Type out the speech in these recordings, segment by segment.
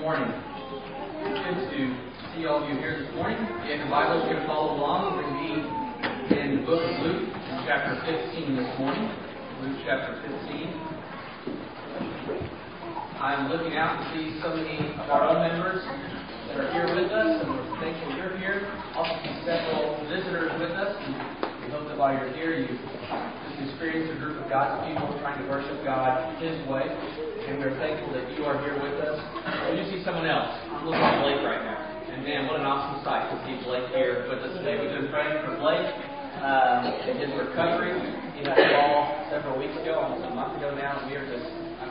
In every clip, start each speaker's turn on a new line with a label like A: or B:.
A: morning. Good to see all of you here this morning. If you have your Bibles, you're going to follow along. We're going to be in the book of Luke, in chapter 15 this morning. Luke chapter 15. I'm looking out to see so many of our own members that are here with us, and we're thankful you're here. Also see several visitors with us, and we hope that while you're here, you just experience a group of God's people trying to worship God His way. And we're thankful that you are here with us. When you see someone else, I'm looking at Blake right now. And man, what an awesome sight to see Blake here with us today. We've been praying for Blake in his recovery. He had a fall several weeks ago, almost a month ago now. And we are just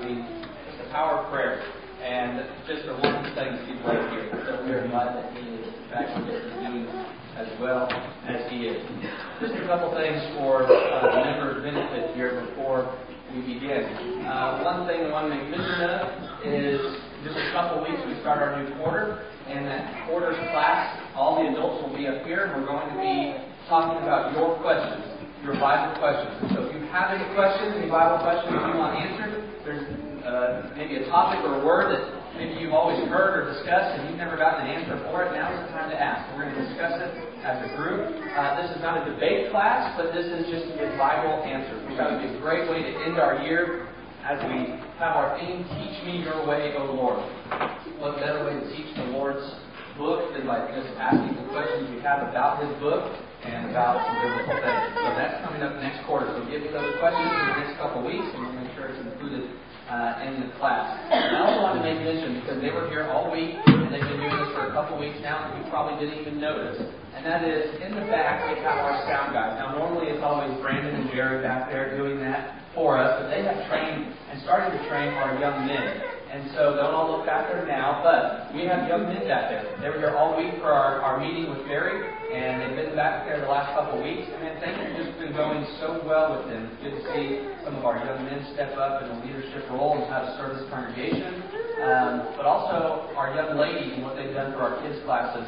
A: the power of prayer. And just a wonderful thing to see Blake here. So we are glad that he is back with us and doing as well as he is. Just a couple things for the members' benefit here before we begin. One thing I want to make mention of is just a couple weeks we start our new quarter, and that quarter's class, all the adults will be up here, and we're going to be talking about your questions, your Bible questions. And so if you have any questions, any Bible questions that you want answered, there's maybe a topic or a word that maybe you've always heard or discussed and you've never gotten an answer for it, now's the time to ask. We're going to discuss it as a group. This is not a debate class, but this is just to give Bible answers. We thought it would be a great way to end our year as we have our theme, Teach Me Your Way, O Lord. What better way to teach the Lord's book than by just asking the questions we have about His book and about some biblical things. So that's coming up next quarter. So give me those questions in the next couple of weeks, and we'll make sure it's included in the class. I also want to make mention, because they were here all week, and they've been doing this for a couple weeks now, and you probably didn't even notice, and that is, in the back, we have our sound guys. Now, normally it's always Brandon and Jerry back there doing that for us, but they have trained and started to train our young men. And so don't all look back there now, but we have young men back there. They were here all week for our meeting with Barry, and they've been back there the last couple of weeks. And man, things have just been going so well with them. It's good to see some of our young men step up in a leadership role and how to serve this congregation. But also our young ladies and what they've done for our kids' classes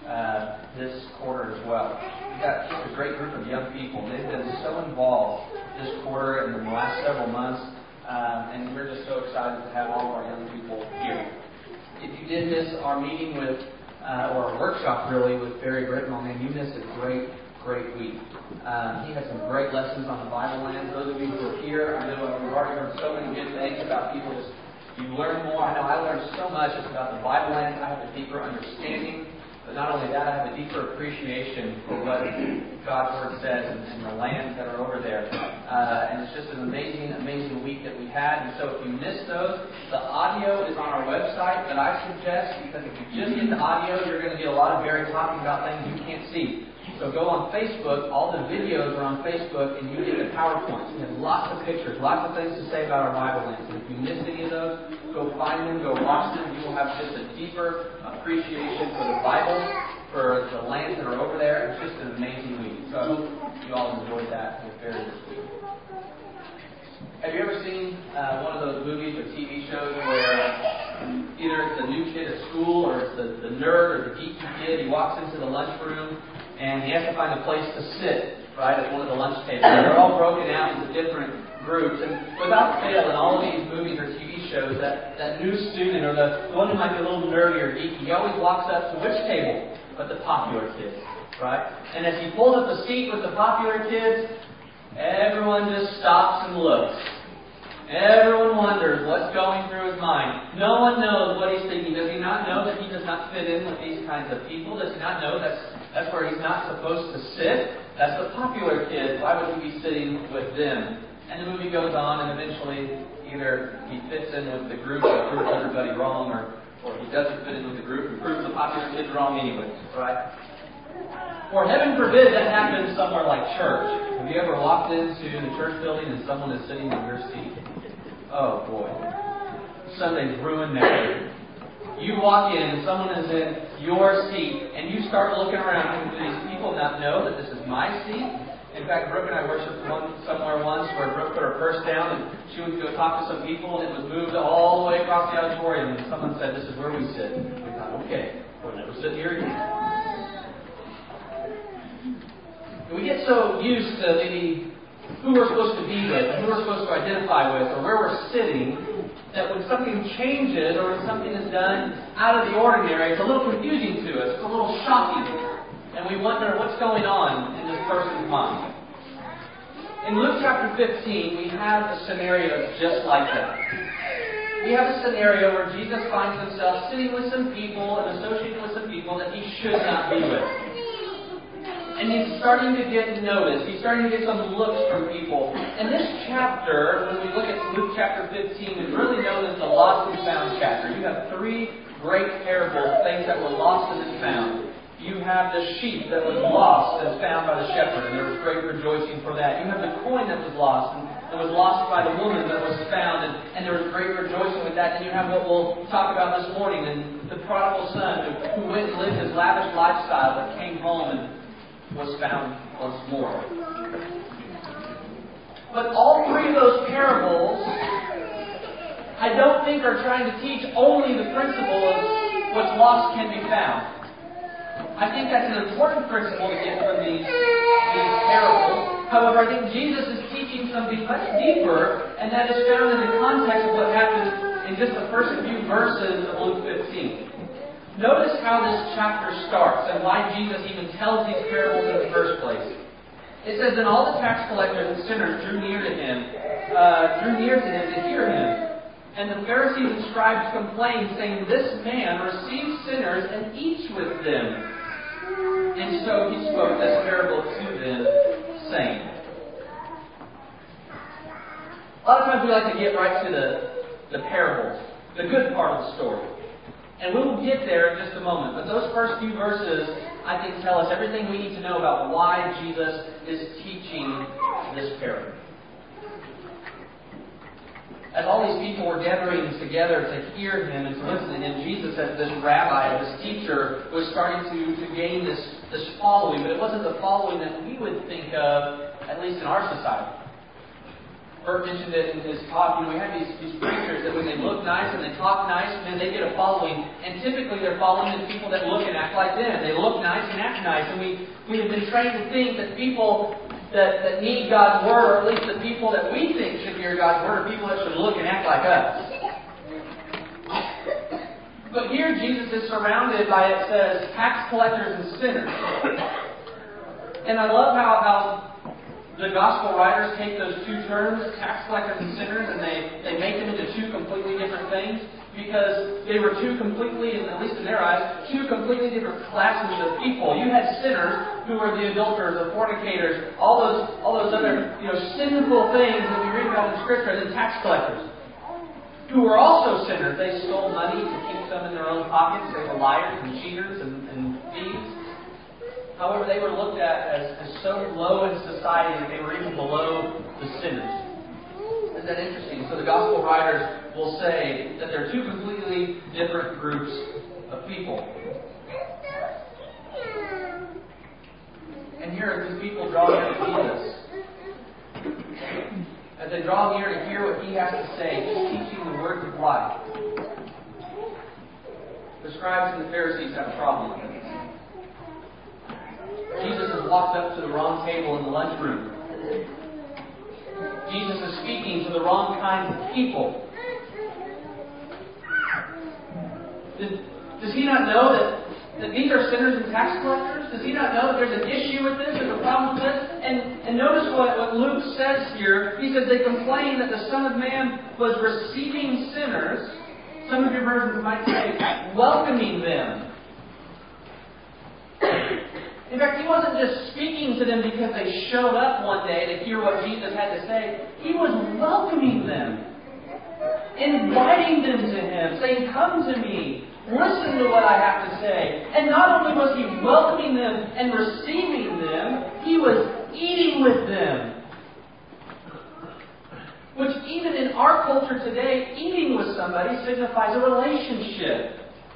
A: this quarter as well. We've got just a great group of young people. They've been so involved this quarter and in the last several months. And we're just so excited to have all of our young people here. If you did miss our meeting with, or our workshop really, with Barry Brittenell, man, you missed a great week. He had some great lessons on the Bible land. Those of you who are here, I know we've already heard so many good things about people. You learn more. I know I learned so much just about the Bible land. I have a deeper understanding. But not only that, I have a deeper appreciation for what God's Word says and the lands that are over there. And it's just an amazing week that we had. And so if you missed those, the audio is on our website. But I suggest, because if you just get the audio, you're going to get a lot of Barry talking about things you can't see. So go on Facebook. All the videos are on Facebook, and you get the PowerPoints. We have lots of pictures, lots of things to say about our Bible lands. And if you missed any of those, go find them, go watch them. You will have just a deeper appreciation for the Bible, for the lands that are over there. It's just an amazing week. So I hope you all enjoyed that with Barry this week. Have you ever seen one of those movies or TV shows where either it's a new kid at school or it's the nerd or the geeky kid? He walks into the lunchroom and he has to find a place to sit, right, at one of the lunch tables. They're all broken out into different groups. And without fail, in all of these movies or TV shows, that new student or the one who might be a little nerdy or geeky, he always walks up to which table? But the popular kids, right? And as he pulls up the seat with the popular kids, everyone just stops and looks. Everyone wonders what's going through his mind. No one knows what he's thinking. Does he not know that he does not fit in with these kinds of people? Does he not know that's where he's not supposed to sit? That's the popular kids. Why would he be sitting with them? And the movie goes on, and eventually either he fits in with the group and proves everybody wrong, or he doesn't fit in with the group and proves the popular kids wrong anyway, right? Or heaven forbid that happens somewhere like church. Have you ever walked into the church building and someone is sitting in your seat? Oh boy. Sunday's ruined there. You walk in and someone is in your seat and you start looking around. Do these people not know that this is my seat? In fact, Brooke and I worshiped somewhere once where Brooke put her purse down and she went to go talk to some people and it was moved all the way across the auditorium and someone said, "This is where we sit." We thought, okay, we'll never sit here again. We get so used to maybe who we're supposed to be with, who we're supposed to identify with, or where we're sitting, that when something changes or when something is done out of the ordinary, it's a little confusing to us. It's a little shocking. And we wonder what's going on in this person's mind. In Luke chapter 15, we have a scenario just like that. We have a scenario where Jesus finds himself sitting with some people and associating with some people that he should not be with. And he's starting to get noticed. He's starting to get some looks from people. And this chapter, when we look at Luke chapter 15, is really known as the lost and found chapter. You have three great parables, things that were lost and then found. You have the sheep that was lost and found by the shepherd, and there was great rejoicing for that. You have the coin that was lost and was lost by the woman that was found, and there was great rejoicing with that. And you have what we'll talk about this morning, and the prodigal son who went and lived his lavish lifestyle but came home and was found once more. But all three of those parables, I don't think are trying to teach only the principle of what's lost can be found. I think that's an important principle to get from these parables. However, I think Jesus is teaching something much deeper, and that is found in the context of what happens in just the first few verses of Luke 15. Notice how this chapter starts and why Jesus even tells these parables in the first place. It says, "Then all the tax collectors and sinners drew near to him to hear him. And the Pharisees and scribes complained, saying, 'This man receives sinners and eats with them.' And so he spoke this parable to them, saying." A lot of times we like to get right to the parables, the good part of the story. And we will get there in just a moment. But those first few verses, I think, tell us everything we need to know about why Jesus is teaching this parable. As all these people were gathering together to hear him and to listen to him, Jesus, as this rabbi, this teacher, was starting to gain this following. But it wasn't the following that we would think of, at least in our society. Bert mentioned it in his talk. We have these preachers that when they look nice and they talk nice, then they get a following. And typically they're following the people that look and act like them. They look nice and act nice. And we have been trained to think that people that need God's Word, or at least the people that we think should hear God's Word, are people that should look and act like us. But here Jesus is surrounded by, it says, tax collectors and sinners. And I love how the gospel writers take those two terms, tax collectors and sinners, and they make them into two completely different things, because they were two completely, at least in their eyes, two completely different classes of people. You had sinners who were the adulterers, the fornicators, all those other sinful things that we read about in Scripture, and then tax collectors, who were also sinners. They stole money to keep some in their own pockets. They were liars and cheaters and thieves. However, they were looked at as so low in society that they were even below the sinners. Isn't that interesting? So the gospel writers will say that they're two completely different groups of people. And here, as these people draw near to Jesus, as they draw near to hear what he has to say, he's teaching the words of life. The scribes and the Pharisees have a problem with it. Jesus has walked up to the wrong table in the lunchroom. Jesus is speaking to the wrong kinds of people. Does he not know that these are sinners and tax collectors? Does he not know that there's an issue with this? There's a problem with this? And notice what Luke says here. He says they complain that the Son of Man was receiving sinners. Some of your versions might say, welcoming them. In fact, he wasn't just speaking to them because they showed up one day to hear what Jesus had to say. He was welcoming them, inviting them to him, saying, "Come to me, listen to what I have to say." And not only was he welcoming them and receiving them, he was eating with them. Which even in our culture today, eating with somebody signifies a relationship.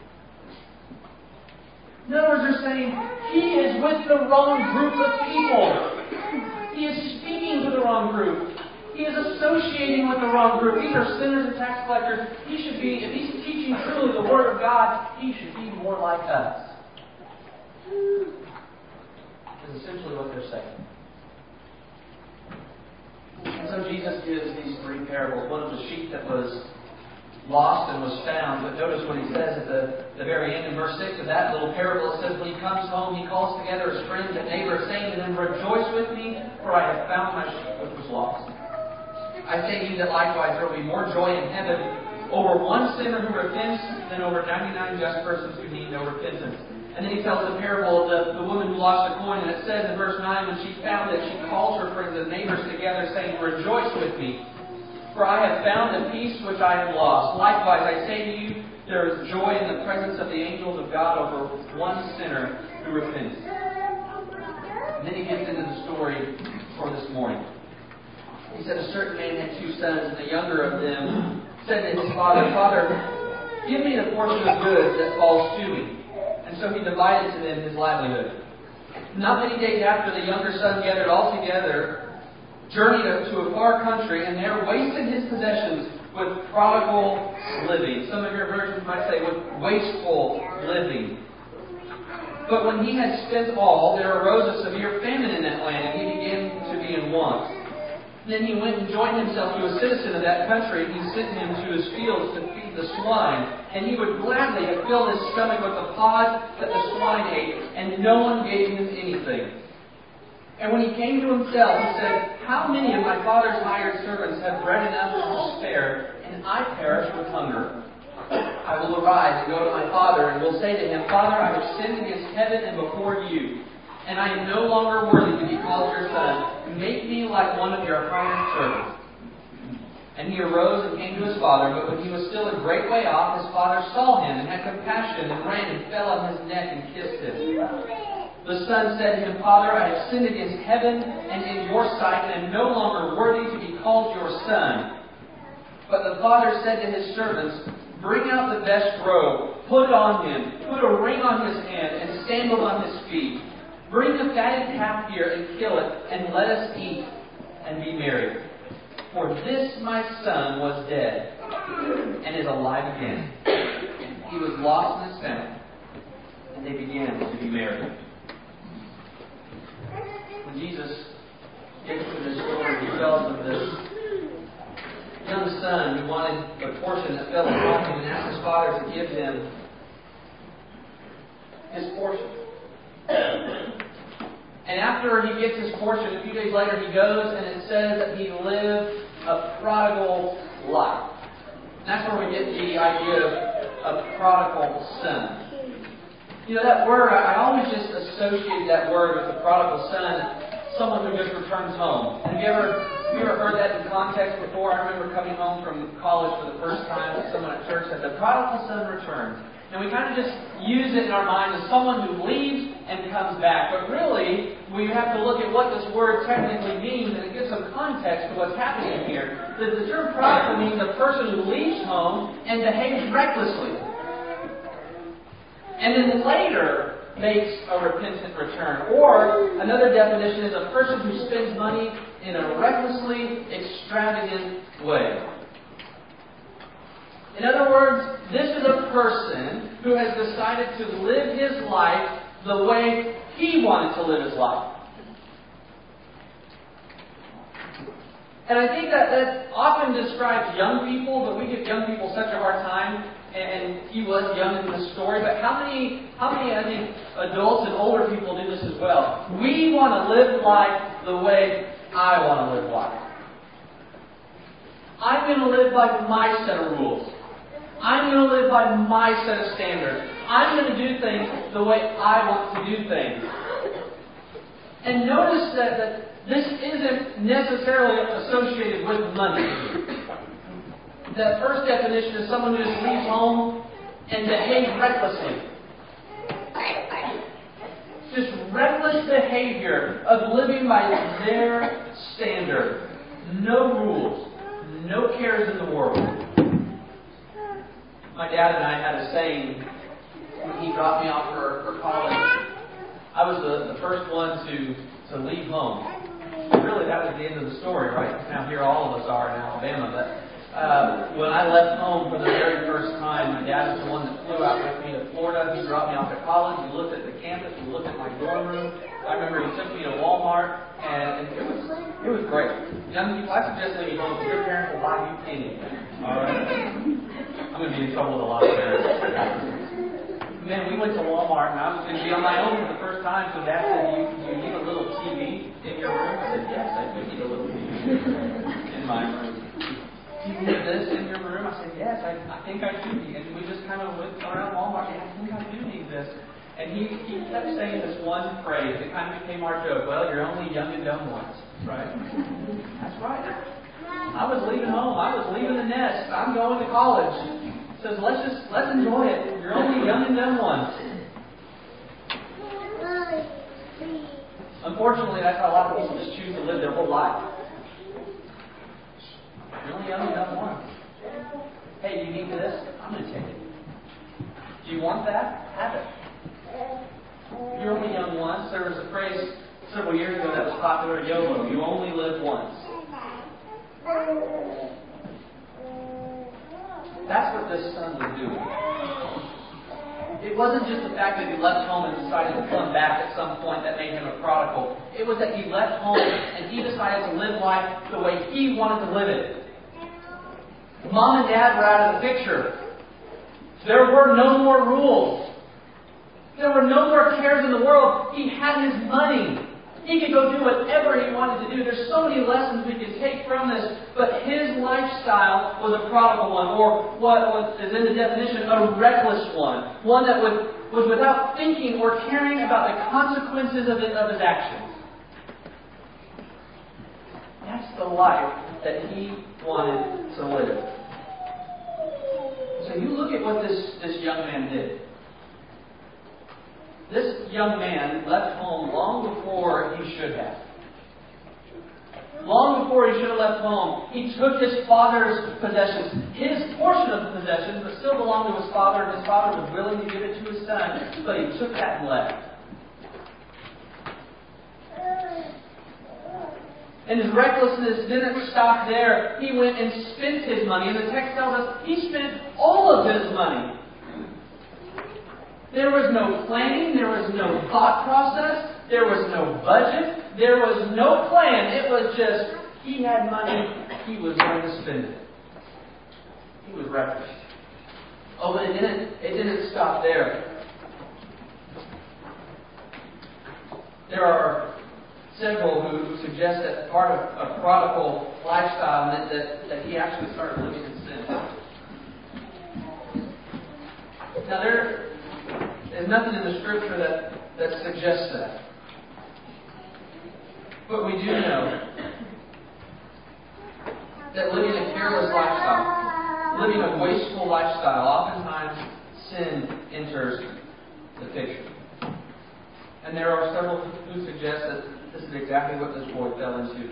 A: In other words, they're saying, he is with the wrong group of people. He is speaking to the wrong group. He is associating with the wrong group. These are sinners and tax collectors. He should be, if he's teaching truly the Word of God, he should be more like us. That's essentially what they're saying. And so Jesus gives these three parables. One of the sheep that was lost and was found. But notice what he says at the very end in verse 6 of that little parable. It says, when he comes home, he calls together his friends and neighbors, saying to them, rejoice with me, for I have found my sheep which was lost. I say to you that likewise there will be more joy in heaven over one sinner who repents than over 99 just persons who need no repentance. And then he tells the parable of the woman who lost a coin. And it says in verse 9, when she found it, she calls her friends and neighbors together, saying, rejoice with me, for I have found a piece which I had lost. Likewise, I say to you, there is joy in the presence of the angels of God over one sinner who repents. And then he gets into the story for this morning. He said, a certain man had 2 sons, and the younger of them said to his father, Father, give me the portion of goods that falls to me. And so he divided to them his livelihood. Not many days after, the younger son gathered all together, journeyed to a far country, and there wasted his possessions with prodigal living. Some of your versions might say with wasteful living. But when he had spent all, there arose a severe famine in that land, and he began to be in want. Then he went and joined himself to a citizen of that country, and he sent him to his fields to feed the swine. And he would gladly have filled his stomach with the pods that the swine ate, and no one gave him anything. And when he came to himself, he said, how many of my father's hired servants have bread enough to spare, and I perish with hunger? I will arise and go to my father, and will say to him, Father, I have sinned against heaven and before you, and I am no longer worthy to be called your son. Make me like one of your hired servants. And he arose and came to his father, but when he was still a great way off, his father saw him and had compassion and ran and fell on his neck and kissed him. The son said to him, Father, I have sinned against heaven and in your sight, and am no longer worthy to be called your son. But the father said to his servants, bring out the best robe, put it on him, put a ring on his hand, and sandals on his feet. Bring the fatted calf here and kill it, and let us eat and be merry. For this my son was dead, and is alive again. He was lost and is found, and they began to be merry. When Jesus gets to this story, he tells of this young son who wanted the portion that fell upon him and asked his father to give him his portion. And after he gets his portion, a few days later he goes and it says that he lived a prodigal life. And that's where we get the idea of prodigal son. You know, that word, I always just associated that word with the prodigal son, someone who just returns home. Have you ever heard that in context before? I remember coming home from college for the first time, and someone at church said, the prodigal son returns. And we kind of just use it in our mind as someone who leaves and comes back. But really, we have to look at what this word technically means, and it gives some context to what's happening here. The term prodigal means a person who leaves home and behaves recklessly, and then later makes a repentant return. Or another definition is a person who spends money in a recklessly extravagant way. In other words, this is a person who has decided to live his life the way he wanted to live his life. And I think that often describes young people, but we give young people such a hard time. And he was young in the story, but how many I think adults and older people do this as well? We want to live life the way I want to live life. I'm going to live by my set of rules. I'm going to live by my set of standards. I'm going to do things the way I want to do things. And notice that this isn't necessarily associated with money. That first definition is someone who just leaves home and behaves recklessly. Just reckless behavior of living by their standard. No rules. No cares in the world. My dad and I had a saying when he dropped me off for college. I was the first one to leave home. Really, that was the end of the story, right? Now here all of us are in Alabama, but when I left home for the very first time, my dad was the one that flew out with me to Florida. He dropped me off at college. We looked at the campus. We looked at my dorm room. I remember he took me to Walmart, and it was great. Young people, I suggest leaving home. Your parents will buy you anything. All right. I'm going to be in trouble with a lot of parents. Man, we went to Walmart, and I was going to be on my own for the first time, so Dad said, do you need a little TV in your room? I said, yes, I do need a little TV in my room. Do you need this in your room? I said, yes, I think I do need it. And we just kind of went around Walmart, and I think I do need this. And he kept saying this one phrase. It kind of became our joke. Well, you're only young and dumb once, right? That's right. I was leaving home. I was leaving the nest. I'm going to college. He says, let's enjoy it. You're only young and dumb once. Unfortunately, that's how a lot of people just choose to live their whole life. You're only young and dumb once. Hey, you need this? I'm going to take it. Do you want that? Have it. You're only young once. There was a phrase several years ago that was popular, YOLO. You only live once. That's what this son was doing. It wasn't just the fact that he left home and decided to come back at some point that made him a prodigal. It was that he left home and he decided to live life the way he wanted to live it. Mom and Dad were out of the picture. There were no more rules. There were no more cares in the world. He had his money. He could go do whatever he wanted to do. There's so many lessons we can take from this. But his lifestyle was a prodigal one, or what is in the definition, a reckless one. One that was without thinking or caring about the consequences of his actions. That's the life that he wanted to live. So you look at what this young man did. This young man left home long before he should have. Long before he should have left home, he took his father's possessions, his portion of the possessions, but still belonged to his father, and his father was willing to give it to his son, but he took that and left. And his recklessness didn't stop there. He went and spent his money, and the text tells us he spent all of his money. There was no planning, there was no thought process, there was no budget, there was no plan. It was just, he had money, he was going to spend it. He was reckless. Oh, but it didn't stop there. There are several who suggest that part of a prodigal lifestyle meant that he actually started living in sin. Now there's nothing in the Scripture that suggests that. But we do know that living a careless lifestyle, living a wasteful lifestyle, oftentimes sin enters the picture. And there are several who suggest that this is exactly what this boy fell into.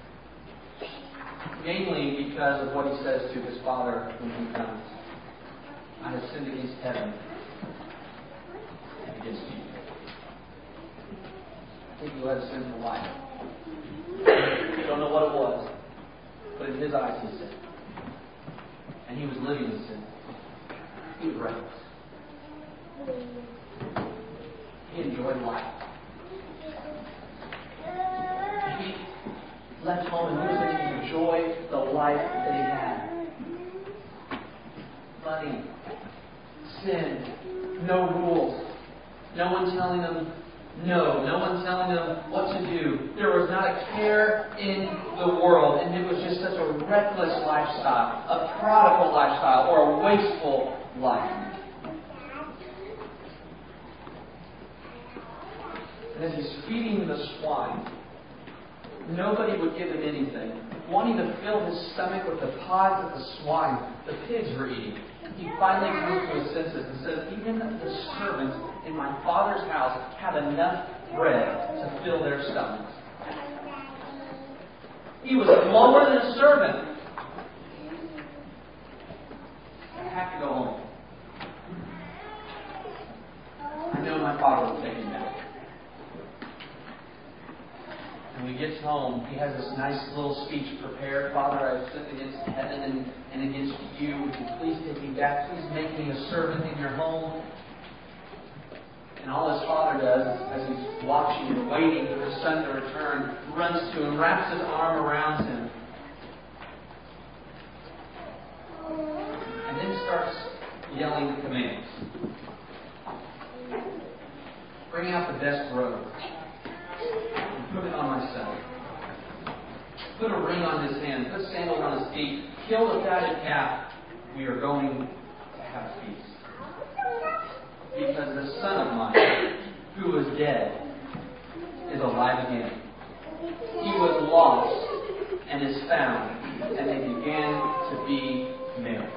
A: Mainly because of what he says to his father when he comes. I have sinned against heaven and against you. I think he led a sinful life. We don't know what it was, but in his eyes he sinned. And he was living in sin. He was reckless. He enjoyed life. He left home and he was going to enjoy the life that he had. Money, sin, no rules, no one telling them no, no one telling them what to do. There was not a care in the world, and it was just such a reckless lifestyle, a prodigal lifestyle, or a wasteful life. And as he's feeding the swine, nobody would give him anything. Wanting to fill his stomach with the pods that the swine, the pigs, were eating. He finally comes to his senses and says, even the servants in my father's house have enough bread to fill their stomachs. He was lower than a servant. I have to go home. I know my father will take me back. And when he gets home, he has this nice little speech prepared. Father, I have sinned against heaven and against you. Would you please take me back? Please make me a servant in your home. And all his father does, as he's watching and waiting for his son to return, runs to him, wraps his arm around him, and then starts yelling commands. Bring out the best robe and put it on my son. Put a ring on his hand. Put sandals on his feet. Kill the fatted calf. We are going to have a feast. Because the son of mine, who was dead, is alive again. He was lost and is found, and they began to be merry.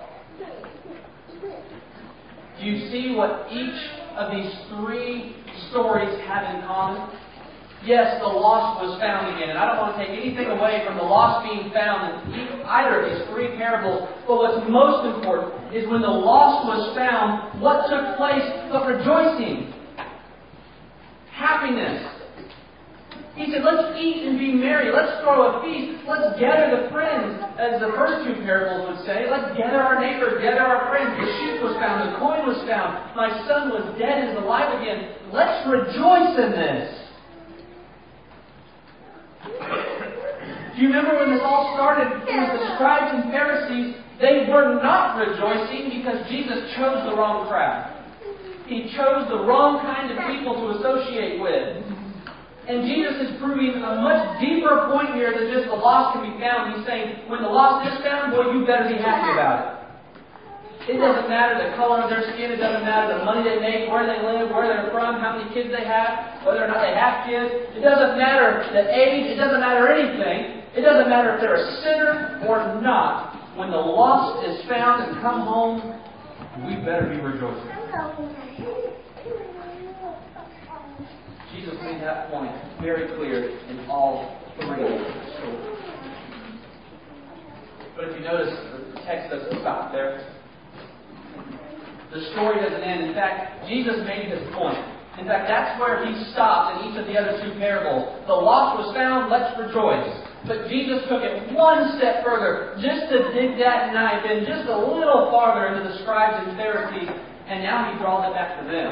A: Do you see what each of these three stories have in common? Yes, the lost was found again. And I don't want to take anything away from the lost being found in either of these three parables. But what's most important is when the lost was found, what took place but rejoicing. Happiness. He said, let's eat and be merry. Let's throw a feast. Let's gather the friends, as the first two parables would say. Let's gather our neighbors, gather our friends. The sheep was found. The coin was found. My son was dead and is alive again. Let's rejoice in this. Do you remember when this all started? It was the scribes and Pharisees. They were not rejoicing because Jesus chose the wrong crowd. He chose the wrong kind of people to associate with. And Jesus is proving a much deeper point here than just the lost can be found. He's saying, when the lost is found, boy, you better be happy about it. It doesn't matter the color of their skin. It doesn't matter the money they make, where they live, where they're from, how many kids they have, whether or not they have kids. It doesn't matter the age. It doesn't matter anything. It doesn't matter if they're a sinner or not. When the lost is found and come home, we better be rejoicing. Jesus made that point very clear in all three stories. But if you notice, the text doesn't stop there. The story doesn't end. In fact, Jesus made his point. In fact, that's where he stopped in each of the other two parables. The lost was found, let's rejoice. But Jesus took it one step further, just to dig that knife in just a little farther into the scribes and Pharisees, and now he draws it back to them.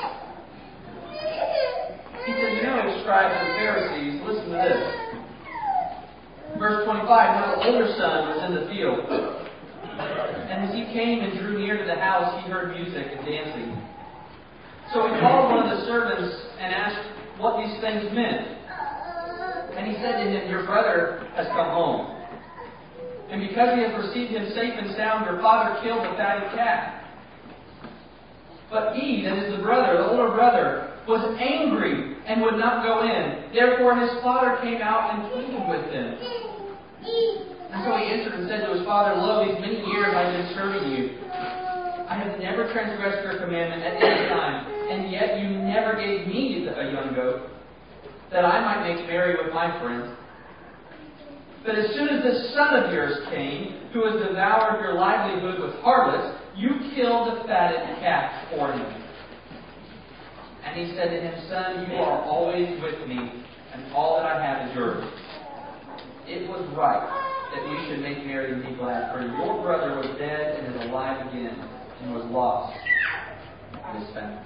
A: He said, you know, scribes and Pharisees, listen to this. Verse 25, now the older son was in the field. And as he came and drew near to the house, he heard music and dancing. So he called one of the servants and asked what these things meant. And he said to him, your brother has come home. And because he has received him safe and sound, your father killed the fatted calf. But he, that is the brother, the older brother, was angry and would not go in. Therefore his father came out and pleaded with him. And so he answered and said to his father, lo, these many years I have been serving you. I have never transgressed your commandment at any time, and yet you never gave me a young goat, that I might make merry with my friends. But as soon as this son of yours came, who has devoured your livelihood with harlots, you killed the fatted calf for him. And he said to him, son, you are always with me, and all that I have is yours. It was right that you should make merry and be glad, for your brother was dead and is alive again, and was lost and is found.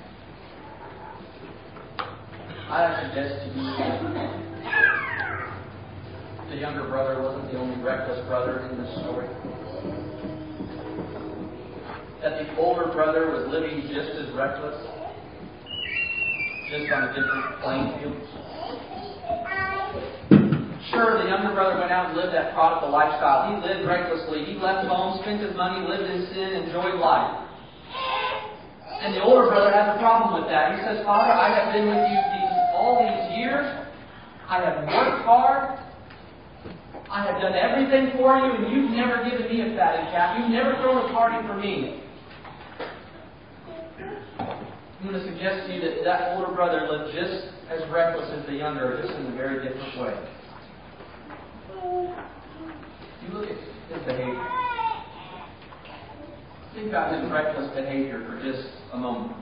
A: I suggest to you that the younger brother wasn't the only reckless brother in this story. That the older brother was living just as reckless, just on a different playing field. Sure, the younger brother went out and lived that prodigal lifestyle. He lived recklessly. He left home, spent his money, lived in sin, enjoyed life. And the older brother has a problem with that. He says, Father, I have been with you all these years. I have worked hard. I have done everything for you, and you've never given me a fatted calf. You've never thrown a party for me. I'm going to suggest to you that that older brother lived just as reckless as the younger, just in a very different way. You look at his behavior. Think about his reckless behavior for just a moment.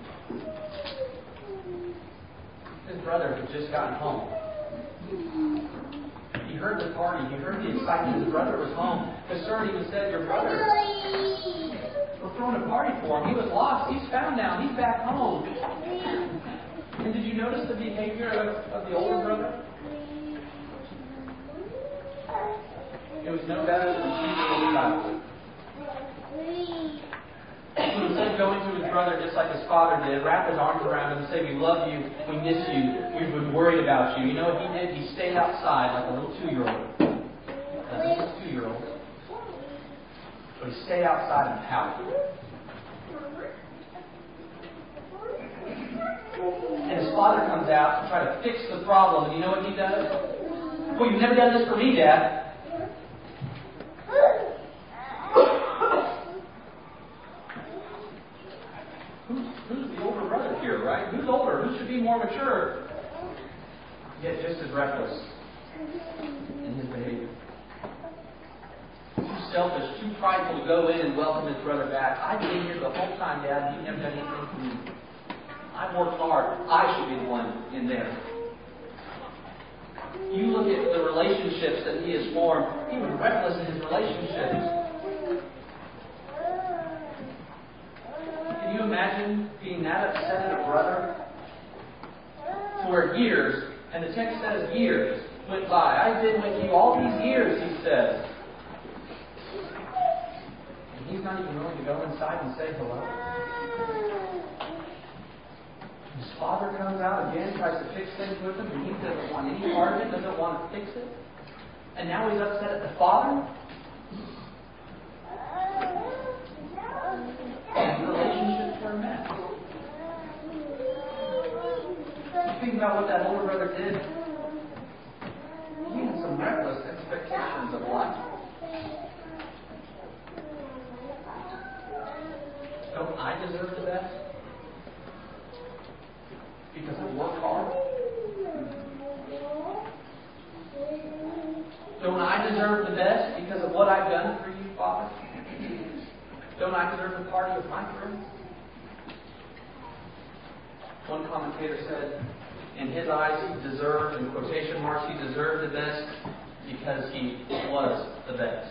A: His brother had just gotten home. He heard the party. He heard the excitement. His brother was home. The servant even said, your brother, we're throwing a party for him. He was lost. He's found now. He's back home. And did you notice the behavior of the older brother? It was no better than a 2-year-old child. go into his brother just like his father did, wrap his arms around him and say, we love you, we miss you, we've been worried about you. You know what he did? He stayed outside like a little 2-year-old. Now, this is 2-year-old. But he stayed outside and pouted. And his father comes out to try to fix the problem, and you know what he does? Well, you've never done this for me, Dad. Who's the older brother here, right? Who's older? Who should be more mature? Yet just as reckless in his behavior. Too selfish, too prideful to go in and welcome his brother back. I've been here the whole time, Dad, and you've never done anything for me. I've worked hard. I should be the one in there. You look at the relationships that he has formed. He was reckless in his relationships. Can you imagine being that upset at a brother? For years, and the text says years, went by. I've been with you all these years, he says. And he's not even willing to go inside and say hello. His father comes out again, tries to fix things with him, and he doesn't want any part of it, doesn't want to fix it. And now he's upset at the father. And the relationships were a mess. Think about what that older brother did. He had some reckless expectations of life. Don't I deserve the best? Because I work hard? Don't I deserve the best because of what I've done for you, Father? Don't I deserve the party of my friends? One commentator said, in his eyes, he deserved, in quotation marks, he deserved the best because he was the best.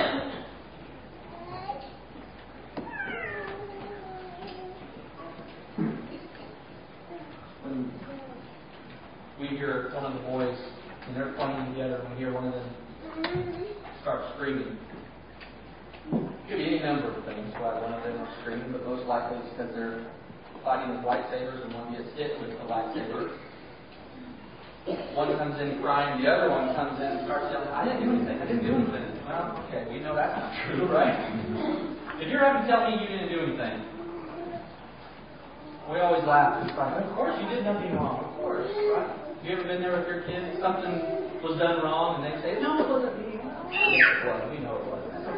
A: When we hear one of the boys, and they're playing together, and we hear one of them start screaming. Could be any number of things why one of them is screaming, but most likely it's because they're fighting with lightsabers and one gets hit with a lightsaber. One comes in crying, the other one comes in and starts yelling, I didn't do anything. Well, okay, we know that's not true, right? If you're having to tell me you didn't do anything, we always laugh. It's like, of course you did nothing wrong. Of course, right? Have you ever been there with your kids? Something was done wrong and they say, no, it wasn't me. Yes, it was. We know it was. That's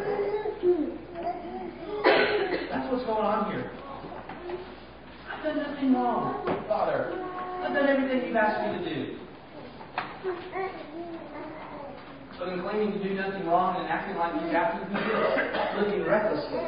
A: okay. That's what's going on here. I've done nothing wrong, Father. I've done everything you've asked me to do. But in claiming to do nothing wrong and acting like he's acting, he is living recklessly.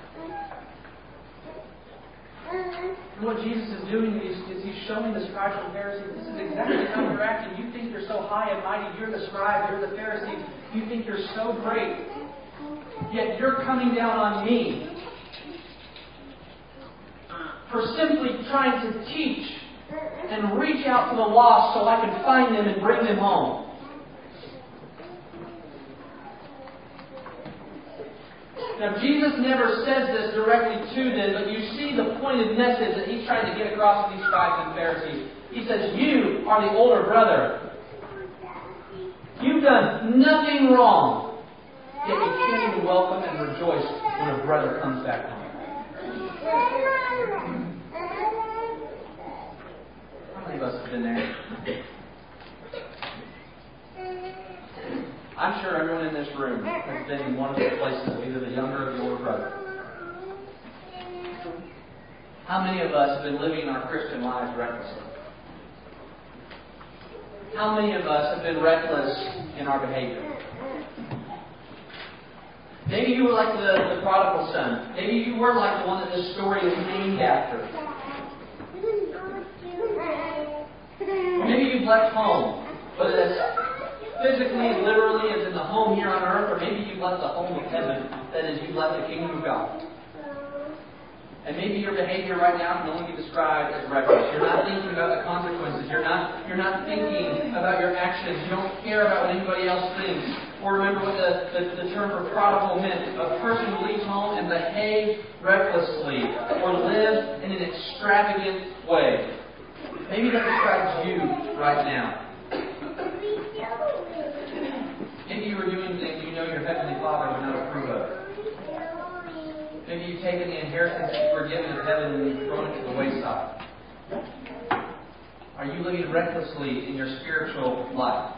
A: And what Jesus is doing is he's showing the scribes and Pharisees, this is exactly how you're acting. You think you're so high and mighty. You're the scribes, you're the Pharisees. You think you're so great. Yet you're coming down on me for simply trying to teach and reach out to the lost so I can find them and bring them home. Now, Jesus never says this directly to them, but you see the pointed message that he's trying to get across to these scribes and Pharisees. He says, you are the older brother. You've done nothing wrong. Yet you can't even welcome and rejoice when a brother comes back home. How many of us have been there? I'm sure everyone in this room has been in one of those places of either the younger or the older brother. How many of us have been living our Christian lives recklessly? How many of us have been reckless in our behavior? Maybe you were like the prodigal son. Maybe you were like the one that this story is named after. Maybe you've left home, whether that's physically, literally, as in the home here on earth, or maybe you've left the home of heaven, that is, you've left the kingdom of God. And maybe your behavior right now can only be described as reckless. You're not thinking about the consequences. You're not thinking about your actions. You don't care about what anybody else thinks. Or remember what the term for prodigal meant. A person who leaves home and behaves recklessly or lives in an extravagant way. Maybe that describes you right now. Maybe you are doing things you know your Heavenly Father would not approve of. Maybe you've taken the inheritance that you were given of heaven and you've thrown it to the wayside. Are you living recklessly in your spiritual life?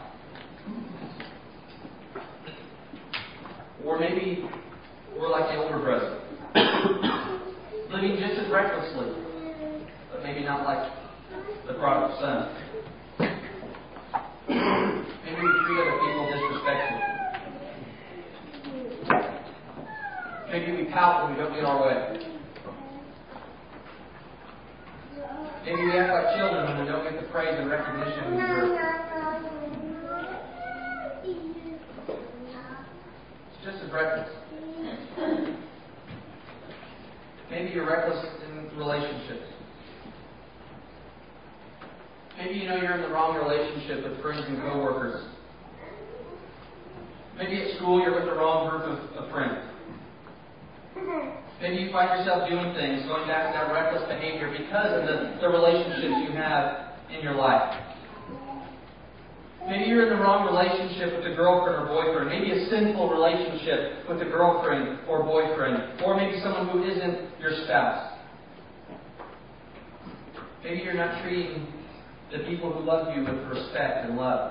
A: Or maybe we're like the older brother, living just as recklessly, but maybe not like the prodigal son. Maybe we treat other people disrespectfully. Maybe we pout when we don't get our way. Maybe we act like children when we don't get the praise and recognition we deserve. It's just as reckless. Maybe you're reckless in relationships. Maybe you know you're in the wrong relationship with friends and coworkers. Maybe at school you're with the wrong group of friends. Maybe you find yourself doing things, going back to that reckless behavior because of the relationships you have in your life. Maybe you're in the wrong relationship with a girlfriend or boyfriend. Maybe a sinful relationship with a girlfriend or boyfriend. Or maybe someone who isn't your spouse. Maybe you're not treating the people who love you with respect and love.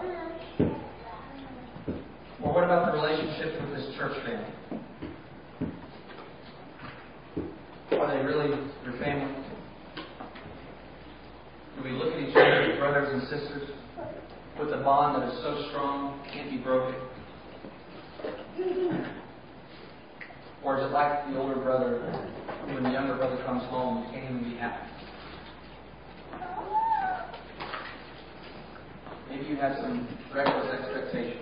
A: Or what about the relationships with this church family? Are they really your family? Do we look at each other as brothers and sisters with a bond that is so strong, can't be broken? Or is it like the older brother, when the younger brother comes home, you can't even be happy? Maybe you have some reckless expectations.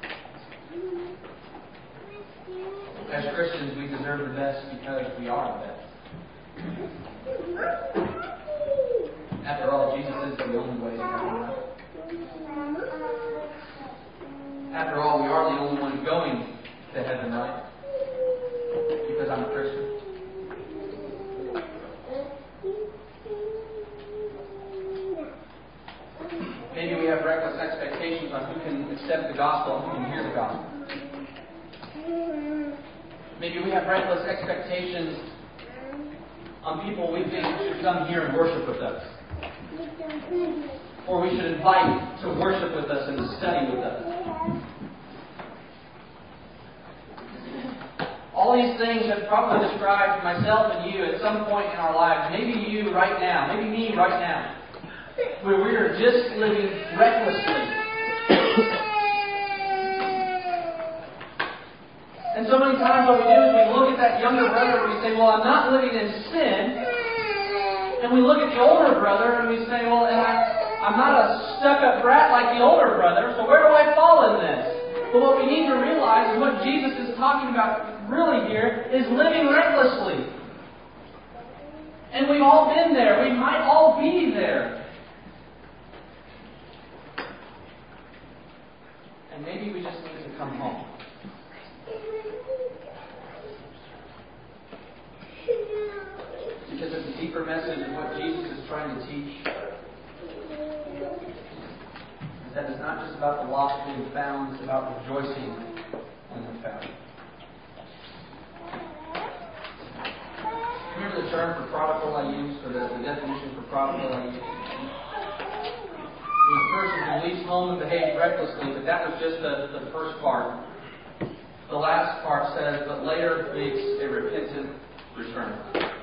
A: As Christians, we deserve the best because we are the best. After all, Jesus is the only way to heaven. After all, we are the only ones going to heaven, right? Because I'm a Christian. Maybe we have reckless expectations on who can accept the gospel and who can hear the gospel. Maybe we have reckless expectations on people we think should come here and worship with us. Or we should invite to worship with us and to study with us. All these things have probably described myself and you at some point in our lives. Maybe you right now, maybe me right now, where we are just living recklessly. And so many times what we do is we look at that younger brother and we say, well, I'm not living in sin. And we look at the older brother and we say, well, I'm not a stuck-up brat like the older brother, so where do I fall in this? But what we need to realize is what Jesus is talking about really here is living recklessly. And we've all been there. We might all be there. And maybe we just need to come home. Because it's a deeper message of what Jesus is trying to teach. Is that it's not just about the lost being found, it's about rejoicing when they're found. Remember the term for prodigal I used, or the definition for prodigal I used? It was a person who leaves home and behaves recklessly, but that was just the first part. The last part says, but later makes a repentant return.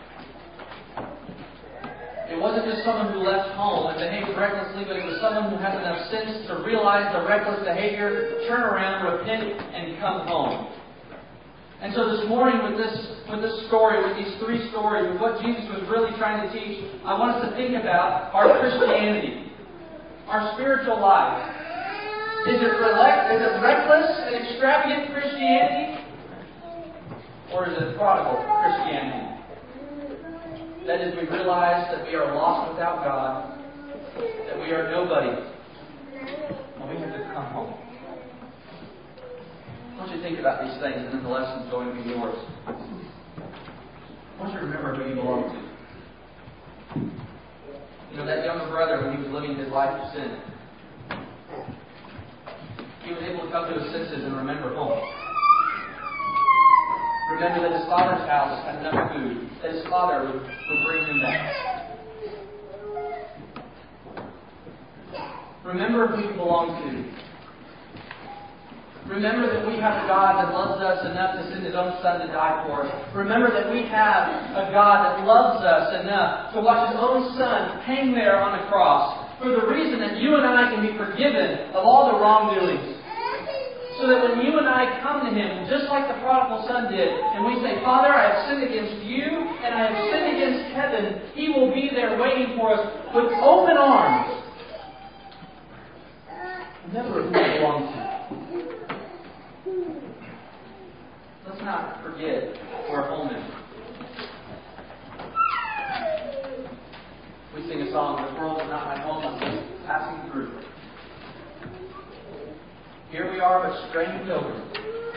A: It wasn't just someone who left home and behaved recklessly, but it was someone who had enough sense to realize the reckless behavior, turn around, repent, and come home. And so this morning with this story, with these three stories, with what Jesus was really trying to teach, I want us to think about our Christianity, our spiritual life. Is it reckless and extravagant Christianity? Or is it prodigal Christianity? That is, we realize that we are lost without God, that we are nobody, and we have to come home. I want you to think about these things, and then the lesson is going to be yours. I want you to remember who you belong to. You know, that younger brother, when he was living his life of sin, he was able to come to his senses and remember home. Remember that his father's house had enough food, that his father would bring him back. Remember who you belong to. Remember that we have a God that loves us enough to send His own Son to die for us. Remember that we have a God that loves us enough to watch His own Son hang there on a cross for the reason that you and I can be forgiven of all the wrongdoings. So that when you and I come to Him, just like the prodigal son did, and we say, Father, I have sinned against you, and I have sinned against heaven, He will be there waiting for us with open arms. Remember who we belong to. Let's not forget where home is. We sing a song, "This world is not my home, I'm just passing through." Here we are, but strange pilgrims.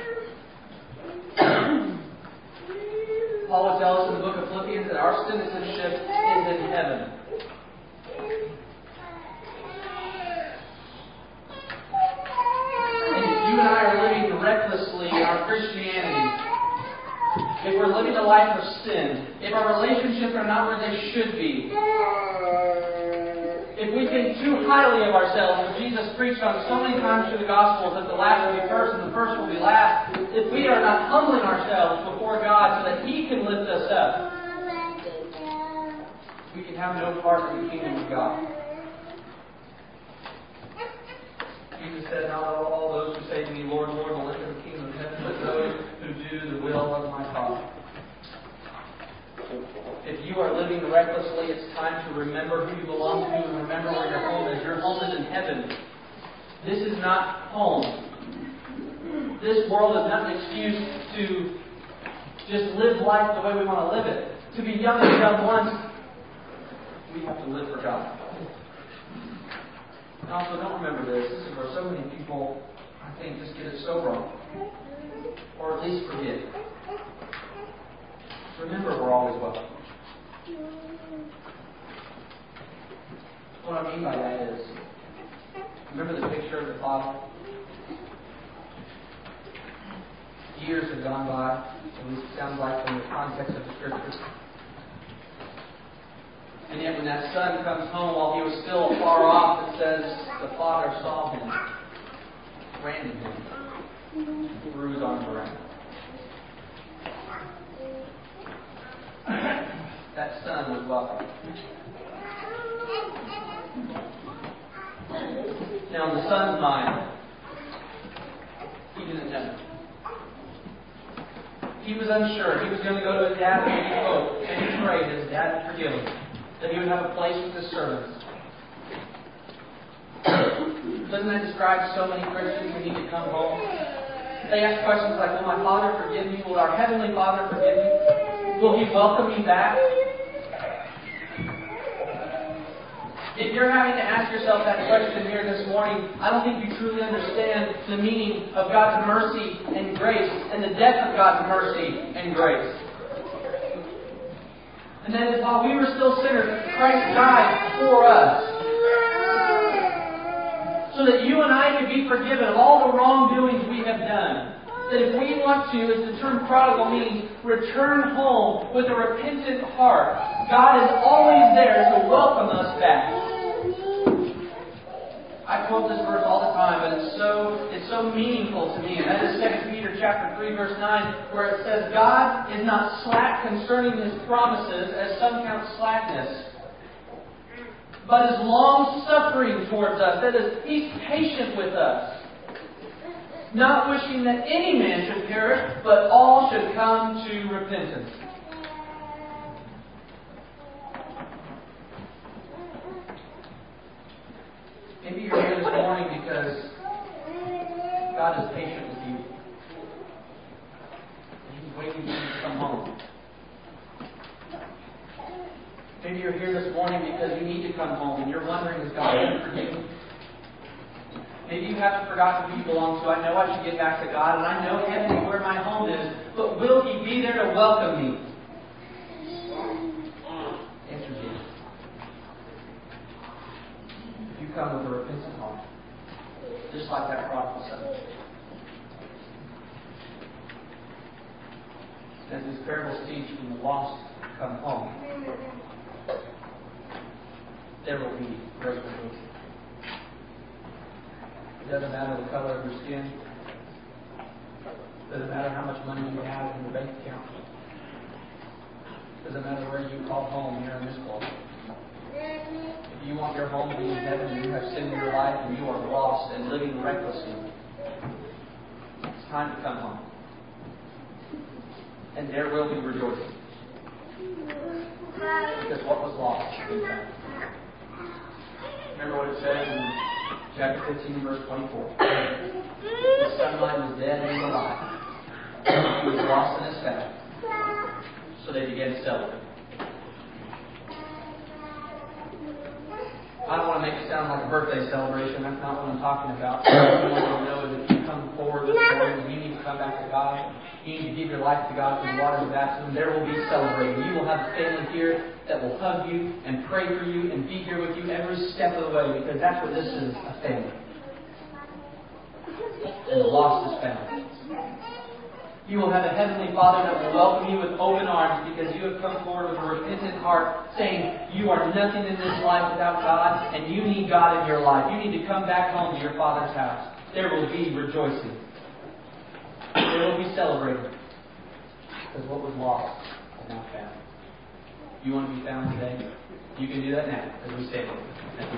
A: Paul would tell us in the book of Philippians that our citizenship is in heaven. And if you and I are living recklessly in our Christianity, if we're living a life of sin, if our relationships are not where they should be, if we think too highly of ourselves, as Jesus preached on so many times through the Gospels, that the last will be first and the first will be last, if we are not humbling ourselves before God so that He can lift us up, we can have no part in the kingdom of God. Jesus said, "Not all those who say to me, Lord, Lord, will enter the kingdom of heaven, but those who do the will of my Father." If you are living recklessly, it's time to remember who you belong to and remember where your home is. Your home is in heaven. This is not home. This world is not an excuse to just live life the way we want to live it. To be young and dumb once, we have to live for God. And also, don't remember this. This is where so many people, I think, just get it so wrong. Or at least forget. Remember, we're always welcome. What I mean by that is, remember the picture of the Father? Years have gone by, at least it sounds like from the context of the Scripture. And yet when that son comes home while he was still far off, it says the Father saw him, ran to him, threw His arms around him. That son was welcome. Now, in the son's mind, he didn't know. He was unsure. He was going to go to his dad and he hoped and he prayed that his dad would forgive him, that he would have a place with his servants. Doesn't that describe so many Christians who need to come home? They ask questions like, will my Father forgive me? Will our Heavenly Father forgive me? Will He welcome me back? If you're having to ask yourself that question here this morning, I don't think you truly understand the meaning of God's mercy and grace and the depth of God's mercy and grace. And that is, while we were still sinners, Christ died for us. So that you and I could be forgiven of all the wrongdoings we have done. That if we want to, as the term prodigal means, return home with a repentant heart, God is always there to welcome us back. I quote this verse all the time, but it's so meaningful to me. And that is 2 Peter chapter 3, verse 9, where it says, God is not slack concerning His promises, as some count slackness, but is long-suffering towards us. That is, He's patient with us, not wishing that any man should perish, but all should come to repentance. Maybe you're here this morning because God is patient with you. He's waiting for you to come home. this morning because you need to come home and you're wondering, is God going to forgive me? Maybe you haven't forgotten who you belong to. I know I should get back to God, and I know heaven is where my home is, but will He be there to welcome me? Answer yes. If you come with a repentant heart, just like that prodigal son. As these parables teach, when the lost come home, there will be great rejoicing. It doesn't matter the color of your skin. It doesn't matter how much money you have in your bank account. It doesn't matter where you call home here in this world. If you want your home to be in heaven and you have sin in your life and you are lost and living recklessly, it's time to come home. And there will be rejoicing. Because what was lost is found. Remember what it says in chapter 15, verse 24. The sunlight was dead and he was alive. He was lost and is found. So they began to celebrate. I don't want to make it sound like a birthday celebration. That's not what I'm talking about. What I want you to know is if you come forward this morning and you need to come back to God, you need to give your life to God through the waters of baptism, there will be celebrating. You will have a family here that will hug you and pray for you and be here with you every step of the way, because that's what this is, a family. And the lost is found. You will have a Heavenly Father that will welcome you with open arms because you have come forward with a repentant heart saying you are nothing in this life without God and you need God in your life. You need to come back home to your Father's house. There will be rejoicing. There will be celebrating. Because what was lost is now found. You want to be found today? You can do that now as we stand.